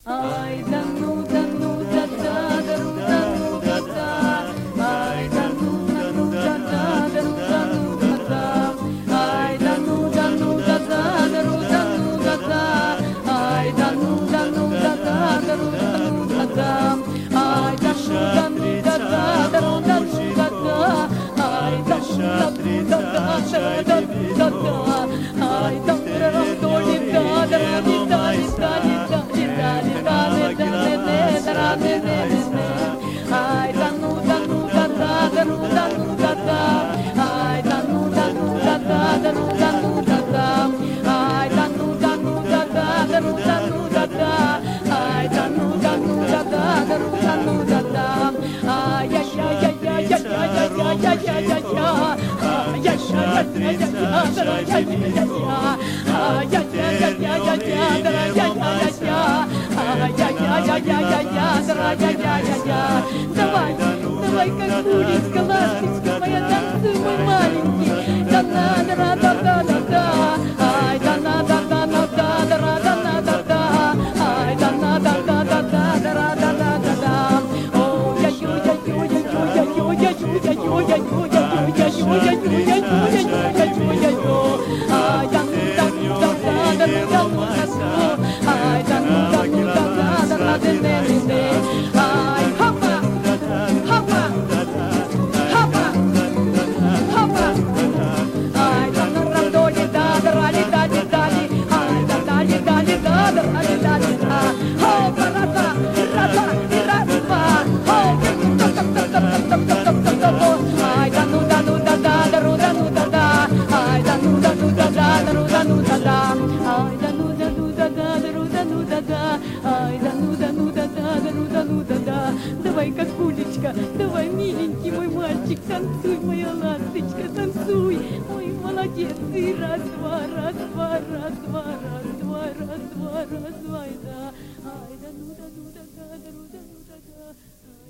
Ай, да ну, да ну, да да, да ну, да ну, да да. Ай, да ну, да ну, да да, да ну, да ну, да да. Ай, да ну, да ну, да да, да ну, да ну, да да. Ай, да ну, да ну, да да, да ну, да ну, да да. Ай, да ну, да ну, да да, да ну, да ну, да да. Ай, да ну, да ну, да да, да ну, да да. Ай, да ну, да ну, да да, да ну, да да, Ай, да ну, да ну, да да, да ну, да ну, да да. Ай, да ну, да ну, да да, да ну, да ну, да да. Ай, да ну, да ну, да да, да ну, да ну, да да. Ай, да ну, да ну, да да, да ну, да ну, да да. Ай, я я я я я я я я я я я. Ай, я я я я я я я я. Давай, давай, как курочка, ласточка моя, танцуй, мой маленький. Да на да да да да да. Ай, да на да да да да да да да да да. Ай, да на да да да да да да да да да. О, я ю я ю я ю я ю я ю я ю я ю я ю я ю я ю я ю я ю я ю. Ай, да ну да ну да да да ну да ну да ну. Ай, да ну да ну да да да да да да да. Ай, хопа, хопа, хопа, хопа. Ай, да на радоли да да рали дали дали. Ай, да дали дали да да рали дали да. Хопа, рата, рата, рата. Хопа, та та та та та та та та. Ай, да ну да ну да да да ру да ну да да. Ай, да ну да ну да да да ру да ну да да. Ай, да ну да ну да да да ру да ну да да. Ай, да ну да ну да да да ру да ну да да. Давай, какулечка, давай, миленький мой мальчик, танцуй, моя ласточка, танцуй. Ой, молодец, и раз, два, раз, два, раз, два, раз, два, раз, два, раз, два, и да. Ай, да ну да ну да да да ру да ну да да.